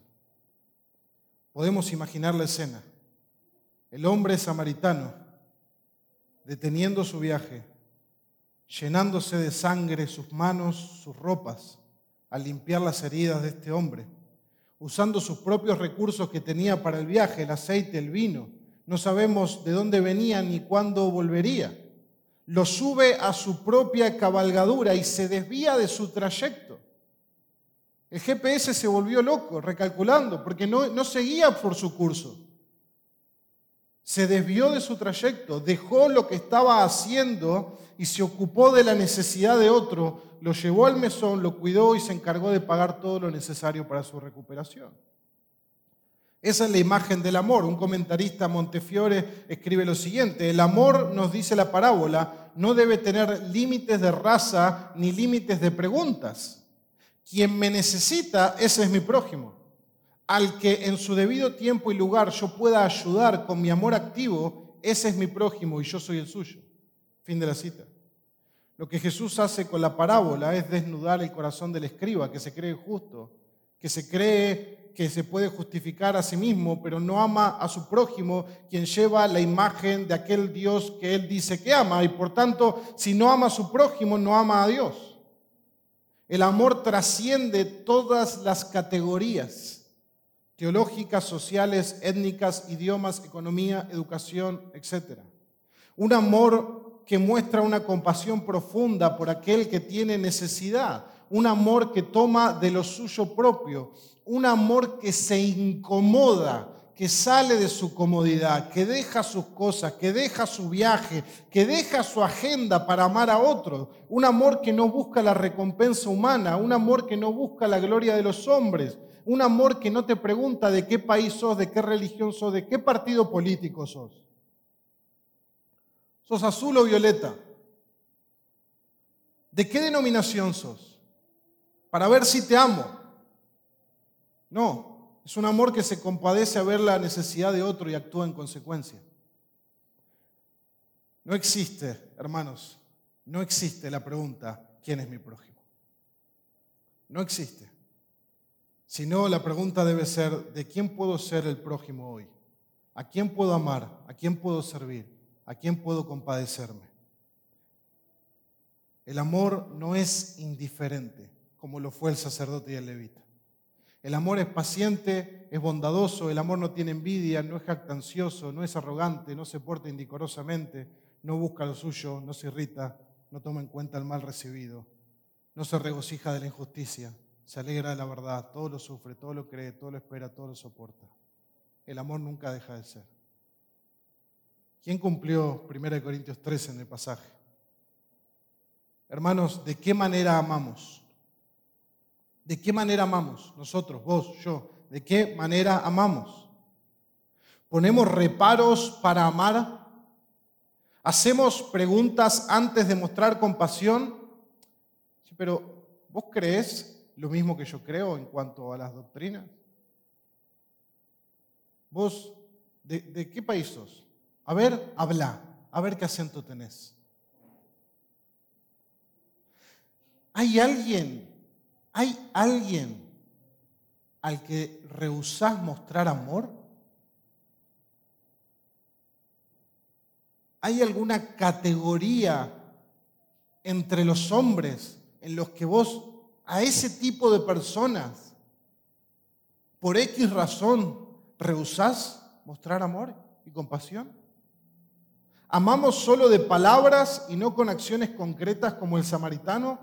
Podemos imaginar la escena. El hombre samaritano, deteniendo su viaje, llenándose de sangre sus manos, sus ropas, al limpiar las heridas de este hombre, usando sus propios recursos que tenía para el viaje, el aceite, el vino. No sabemos de dónde venía ni cuándo volvería. Lo sube a su propia cabalgadura y se desvía de su trayecto. El GPS se volvió loco, recalculando, porque no seguía por su curso. Se desvió de su trayecto, dejó lo que estaba haciendo y se ocupó de la necesidad de otro, lo llevó al mesón, lo cuidó y se encargó de pagar todo lo necesario para su recuperación. Esa es la imagen del amor. Un comentarista, Montefiore, escribe lo siguiente: el amor, nos dice la parábola, no debe tener límites de raza ni límites de preguntas. Quien me necesita, ese es mi prójimo. Al que en su debido tiempo y lugar yo pueda ayudar con mi amor activo, ese es mi prójimo y yo soy el suyo. Fin de la cita. Lo que Jesús hace con la parábola es desnudar el corazón del escriba, que se cree justo, que se cree que se puede justificar a sí mismo, pero no ama a su prójimo, quien lleva la imagen de aquel Dios que él dice que ama, y por tanto, si no ama a su prójimo, no ama a Dios. El amor trasciende todas las categorías teológicas, sociales, étnicas, idiomas, economía, educación, etc. Un amor que muestra una compasión profunda por aquel que tiene necesidad, un amor que toma de lo suyo propio, un amor que se incomoda, que sale de su comodidad, que deja sus cosas, que deja su viaje, que deja su agenda para amar a otro. Un amor que no busca la recompensa humana, un amor que no busca la gloria de los hombres, un amor que no te pregunta de qué país sos, de qué religión sos, de qué partido político sos. ¿Sos azul o violeta? ¿De qué denominación sos? Para ver si te amo. No. Es un amor que se compadece a ver la necesidad de otro y actúa en consecuencia. No existe, hermanos, no existe la pregunta, ¿quién es mi prójimo? No existe. Sino la pregunta debe ser, ¿de quién puedo ser el prójimo hoy? ¿A quién puedo amar? ¿A quién puedo servir? ¿A quién puedo compadecerme? El amor no es indiferente, como lo fue el sacerdote y el levita. El amor es paciente, es bondadoso, el amor no tiene envidia, no es jactancioso, no es arrogante, no se porta indecorosamente, no busca lo suyo, no se irrita, no toma en cuenta el mal recibido, no se regocija de la injusticia, se alegra de la verdad, todo lo sufre, todo lo cree, todo lo espera, todo lo soporta. El amor nunca deja de ser. ¿Quién cumplió 1 Corintios 13 en el pasaje? Hermanos, ¿de qué manera amamos? ¿De qué manera amamos? Nosotros, vos, yo. ¿De qué manera amamos? ¿Ponemos reparos para amar? ¿Hacemos preguntas antes de mostrar compasión? Sí, pero ¿vos creés lo mismo que yo creo en cuanto a las doctrinas? ¿Vos de qué país sos? A ver, habla. A ver qué acento tenés. ¿Hay alguien al que rehusás mostrar amor? ¿Hay alguna categoría entre los hombres en los que vos a ese tipo de personas, por X razón, rehusás mostrar amor y compasión? ¿Amamos solo de palabras y no con acciones concretas como el samaritano?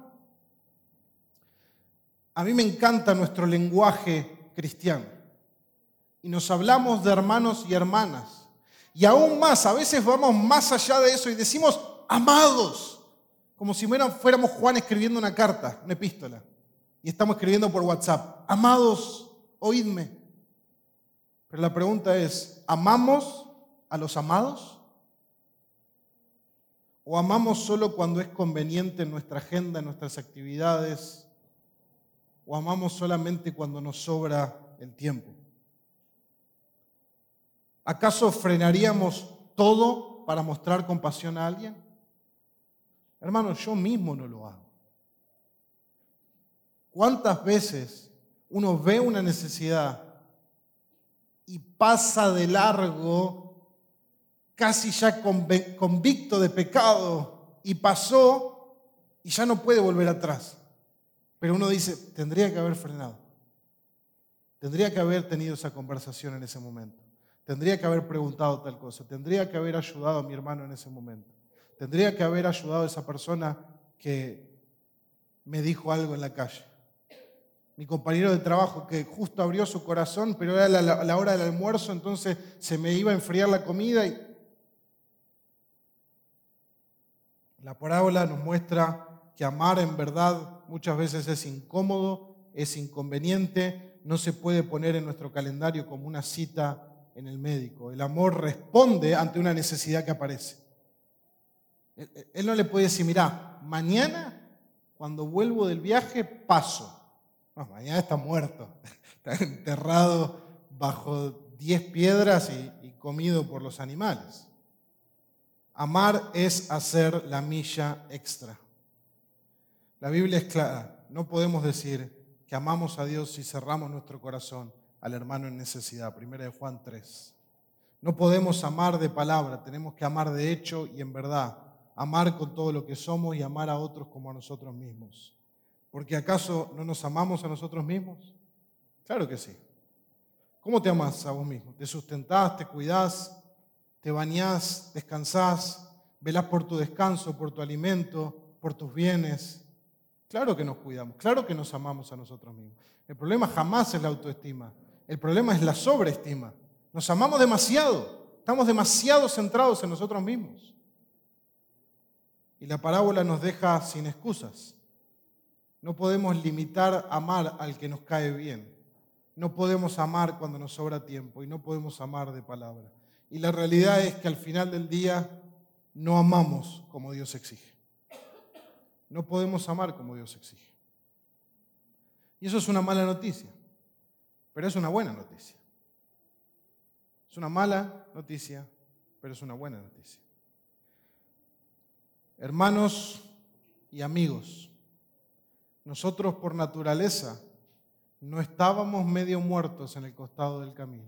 A mí me encanta nuestro lenguaje cristiano y nos hablamos de hermanos y hermanas. Y aún más, a veces vamos más allá de eso y decimos amados, como si fuéramos Juan escribiendo una carta, una epístola, y estamos escribiendo por WhatsApp. Amados, oídme. Pero la pregunta es, ¿amamos a los amados? ¿O amamos solo cuando es conveniente en nuestra agenda, en nuestras actividades? ¿O amamos solamente cuando nos sobra el tiempo? ¿Acaso frenaríamos todo para mostrar compasión a alguien? Hermanos, yo mismo no lo hago. ¿Cuántas veces uno ve una necesidad y pasa de largo, casi ya convicto de pecado, y pasó y ya no puede volver atrás? Pero uno dice, tendría que haber frenado. Tendría que haber tenido esa conversación en ese momento. Tendría que haber preguntado tal cosa. Tendría que haber ayudado a mi hermano en ese momento. Tendría que haber ayudado a esa persona que me dijo algo en la calle. Mi compañero de trabajo que justo abrió su corazón, pero era la hora del almuerzo, entonces se me iba a enfriar la comida. Y la parábola nos muestra que amar en verdad muchas veces es incómodo, es inconveniente, no se puede poner en nuestro calendario como una cita en el médico. El amor responde ante una necesidad que aparece. Él no le puede decir, mirá, mañana cuando vuelvo del viaje paso. No, mañana está muerto, está enterrado bajo 10 piedras y comido por los animales. Amar es hacer la milla extra. La Biblia es clara, no podemos decir que amamos a Dios si cerramos nuestro corazón al hermano en necesidad. 1 Juan 3. No podemos amar de palabra, tenemos que amar de hecho y en verdad. Amar con todo lo que somos y amar a otros como a nosotros mismos. ¿Porque acaso no nos amamos a nosotros mismos? Claro que sí. ¿Cómo te amás a vos mismo? ¿Te sustentás, te cuidás, te bañás, descansás, velás por tu descanso, por tu alimento, por tus bienes? Claro que nos cuidamos, claro que nos amamos a nosotros mismos. El problema jamás es la autoestima, el problema es la sobreestima. Nos amamos demasiado, estamos demasiado centrados en nosotros mismos. Y la parábola nos deja sin excusas. No podemos limitar amar al que nos cae bien. No podemos amar cuando nos sobra tiempo y no podemos amar de palabra. Y la realidad es que al final del día no amamos como Dios exige. No podemos amar como Dios exige. Y eso es una mala noticia, pero es una buena noticia. Es una mala noticia, pero es una buena noticia. Hermanos y amigos, nosotros por naturaleza no estábamos medio muertos en el costado del camino,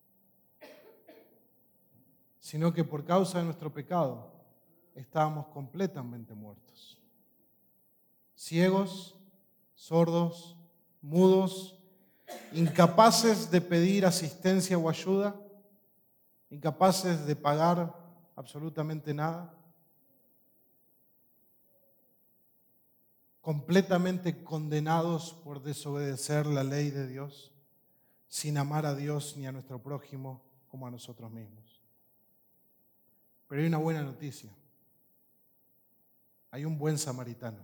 sino que por causa de nuestro pecado estábamos completamente muertos. Ciegos, sordos, mudos, incapaces de pedir asistencia o ayuda, incapaces de pagar absolutamente nada, completamente condenados por desobedecer la ley de Dios, sin amar a Dios ni a nuestro prójimo como a nosotros mismos. Pero hay una buena noticia. Hay un buen samaritano.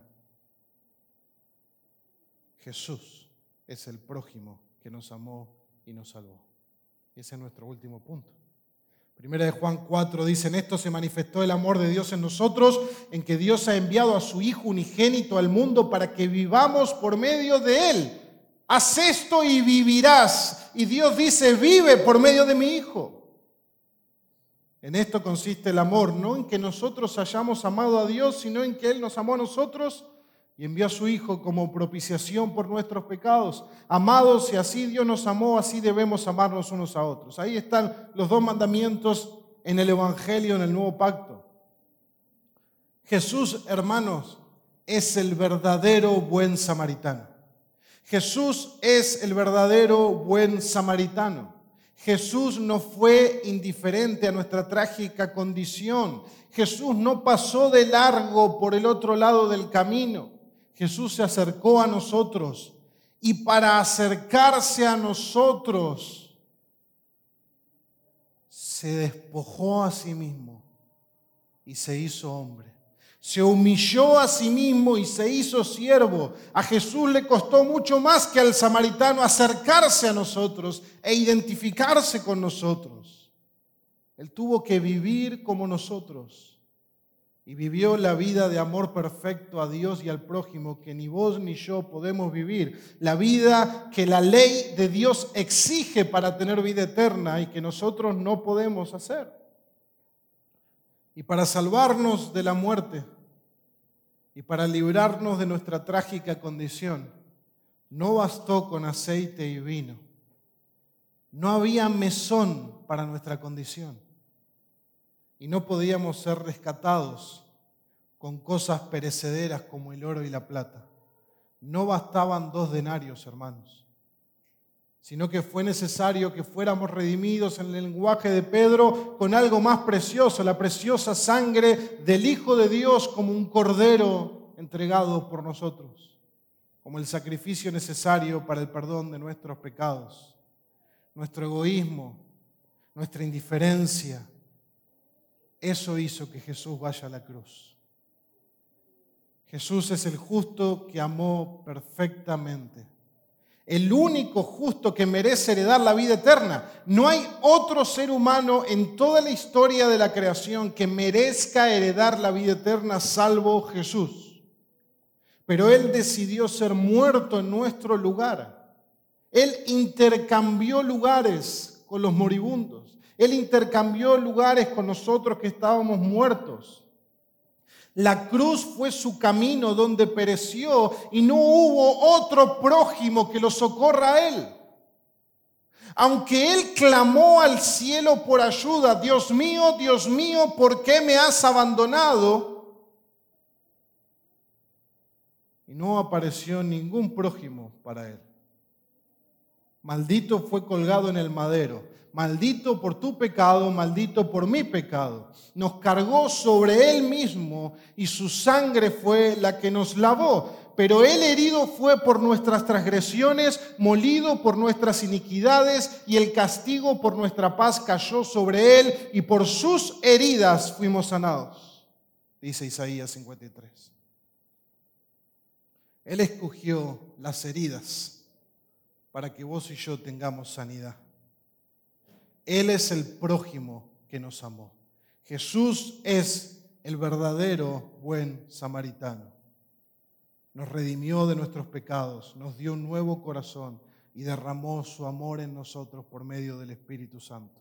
Jesús es el prójimo que nos amó y nos salvó. Ese es nuestro último punto. 1 Juan 4 dice, en esto se manifestó el amor de Dios en nosotros, en que Dios ha enviado a su Hijo unigénito al mundo para que vivamos por medio de Él. Haz esto y vivirás. Y Dios dice, vive por medio de mi Hijo. En esto consiste el amor, no en que nosotros hayamos amado a Dios, sino en que Él nos amó a nosotros y envió a su Hijo como propiciación por nuestros pecados. Amados, si así Dios nos amó, así debemos amarnos unos a otros. Ahí están los 2 mandamientos en el Evangelio, en el Nuevo Pacto. Jesús, hermanos, es el verdadero buen samaritano. Jesús es el verdadero buen samaritano. Jesús no fue indiferente a nuestra trágica condición. Jesús no pasó de largo por el otro lado del camino. Jesús se acercó a nosotros y para acercarse a nosotros se despojó a sí mismo y se hizo hombre. Se humilló a sí mismo y se hizo siervo. A Jesús le costó mucho más que al samaritano acercarse a nosotros e identificarse con nosotros. Él tuvo que vivir como nosotros. y vivió la vida de amor perfecto a Dios y al prójimo que ni vos ni yo podemos vivir. La vida que la ley de Dios exige para tener vida eterna y que nosotros no podemos hacer. Y para salvarnos de la muerte y para librarnos de nuestra trágica condición, no bastó con aceite y vino. No había mesón para nuestra condición. Y no podíamos ser rescatados con cosas perecederas como el oro y la plata. No bastaban 2 denarios, hermanos, sino que fue necesario que fuéramos redimidos en el lenguaje de Pedro con algo más precioso, la preciosa sangre del Hijo de Dios como un cordero entregado por nosotros, como el sacrificio necesario para el perdón de nuestros pecados. Nuestro egoísmo, nuestra indiferencia, eso hizo que Jesús vaya a la cruz. Jesús es el justo que amó perfectamente. El único justo que merece heredar la vida eterna. No hay otro ser humano en toda la historia de la creación que merezca heredar la vida eterna salvo Jesús. Pero Él decidió ser muerto en nuestro lugar. Él intercambió lugares con los moribundos. Él intercambió lugares con nosotros que estábamos muertos. La cruz fue su camino donde pereció y no hubo otro prójimo que lo socorra a Él. Aunque Él clamó al cielo por ayuda, Dios mío, ¿por qué me has abandonado? Y no apareció ningún prójimo para Él. Maldito fue colgado en el madero, maldito por tu pecado, maldito por mi pecado. Nos cargó sobre Él mismo y su sangre fue la que nos lavó. Pero Él herido fue por nuestras transgresiones, molido por nuestras iniquidades, y el castigo por nuestra paz cayó sobre Él, y por sus heridas fuimos sanados, dice Isaías 53. Él escogió las heridas para que vos y yo tengamos sanidad. Él es el prójimo que nos amó. Jesús es el verdadero buen samaritano. Nos redimió de nuestros pecados, nos dio un nuevo corazón y derramó su amor en nosotros por medio del Espíritu Santo.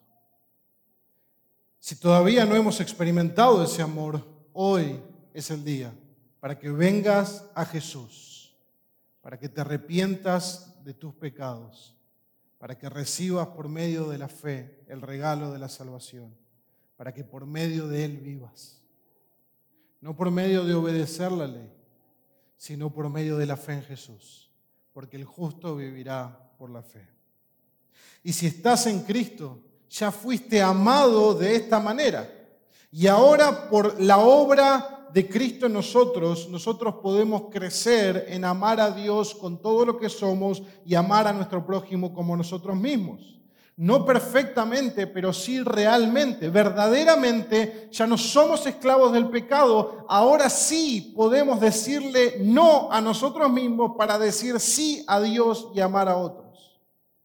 Si todavía no hemos experimentado ese amor, hoy es el día para que vengas a Jesús, para que te arrepientas de tus pecados, para que recibas por medio de la fe el regalo de la salvación, para que por medio de Él vivas. No por medio de obedecer la ley, sino por medio de la fe en Jesús, porque el justo vivirá por la fe. Y si estás en Cristo, ya fuiste amado de esta manera. Y ahora por la obra de Cristo en nosotros podemos crecer en amar a Dios con todo lo que somos y amar a nuestro prójimo como nosotros mismos. No perfectamente, pero sí realmente, verdaderamente, ya no somos esclavos del pecado. Ahora sí podemos decirle no a nosotros mismos para decir sí a Dios y amar a otros.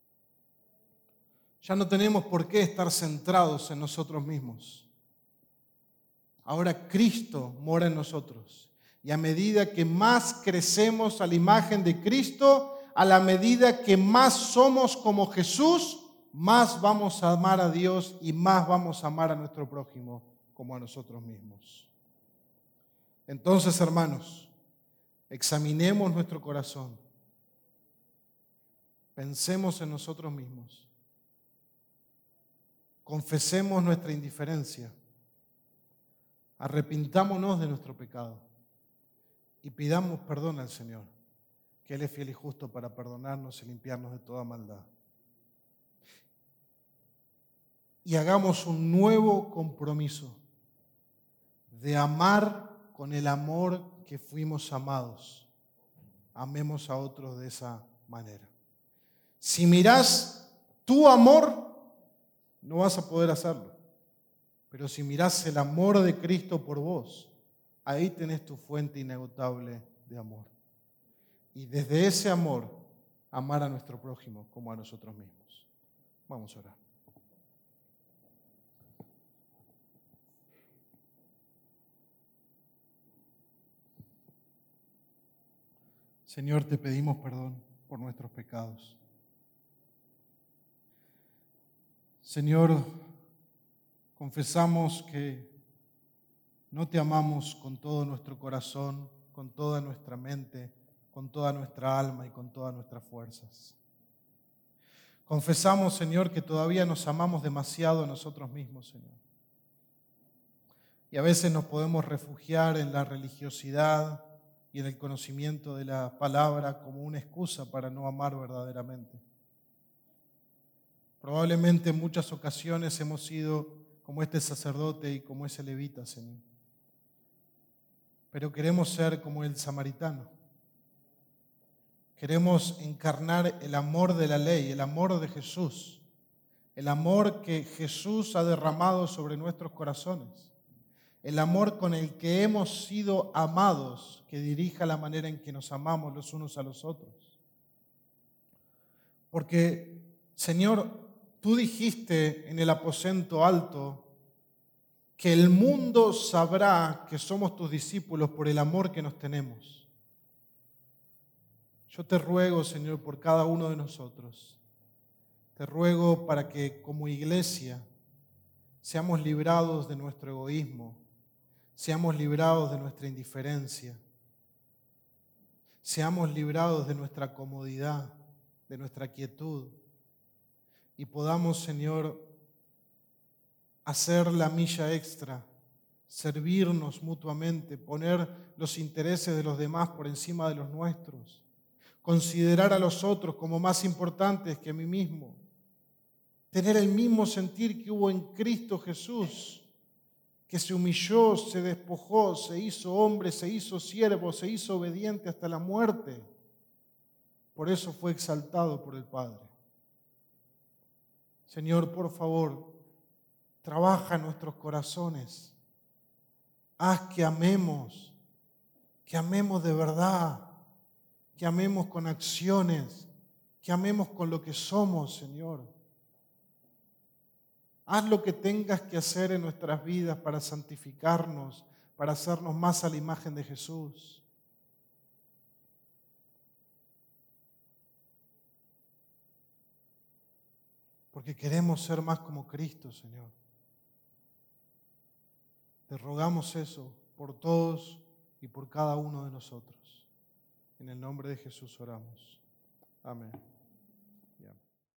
Ya no tenemos por qué estar centrados en nosotros mismos. Ahora Cristo mora en nosotros. Y a medida que más crecemos a la imagen de Cristo, a la medida que más somos como Jesús, más vamos a amar a Dios y más vamos a amar a nuestro prójimo como a nosotros mismos. Entonces, hermanos, examinemos nuestro corazón. Pensemos en nosotros mismos. Confesemos nuestra indiferencia. Arrepintámonos de nuestro pecado y pidamos perdón al Señor, que Él es fiel y justo para perdonarnos y limpiarnos de toda maldad. Y hagamos un nuevo compromiso de amar con el amor que fuimos amados. Amemos a otros de esa manera. Si mirás tu amor, no vas a poder hacerlo. Pero si mirás el amor de Cristo por vos, ahí tenés tu fuente inagotable de amor. Y desde ese amor, amar a nuestro prójimo como a nosotros mismos. Vamos a orar. Señor, te pedimos perdón por nuestros pecados. Señor, confesamos que no te amamos con todo nuestro corazón, con toda nuestra mente, con toda nuestra alma y con todas nuestras fuerzas. Confesamos, Señor, que todavía nos amamos demasiado a nosotros mismos, Señor. Y a veces nos podemos refugiar en la religiosidad y en el conocimiento de la palabra como una excusa para no amar verdaderamente. Probablemente en muchas ocasiones hemos sido como este sacerdote y como ese levita, Señor. Pero queremos ser como el samaritano. Queremos encarnar el amor de la ley, el amor de Jesús, el amor que Jesús ha derramado sobre nuestros corazones, el amor con el que hemos sido amados, que dirija la manera en que nos amamos los unos a los otros. Porque, Señor, tú dijiste en el aposento alto que el mundo sabrá que somos tus discípulos por el amor que nos tenemos. Yo te ruego, Señor, por cada uno de nosotros. Te ruego para que como iglesia seamos librados de nuestro egoísmo, seamos librados de nuestra indiferencia, seamos librados de nuestra comodidad, de nuestra quietud y podamos, Señor, hacer la milla extra, servirnos mutuamente, poner los intereses de los demás por encima de los nuestros, considerar a los otros como más importantes que a mí mismo, tener el mismo sentir que hubo en Cristo Jesús, que se humilló, se despojó, se hizo hombre, se hizo siervo, se hizo obediente hasta la muerte. Por eso fue exaltado por el Padre. Señor, por favor, trabaja en nuestros corazones. Haz que amemos de verdad, que amemos con acciones, que amemos con lo que somos, Señor. Haz lo que tengas que hacer en nuestras vidas para santificarnos, para hacernos más a la imagen de Jesús. Porque queremos ser más como Cristo, Señor. Te rogamos eso por todos y por cada uno de nosotros. En el nombre de Jesús oramos. Amén.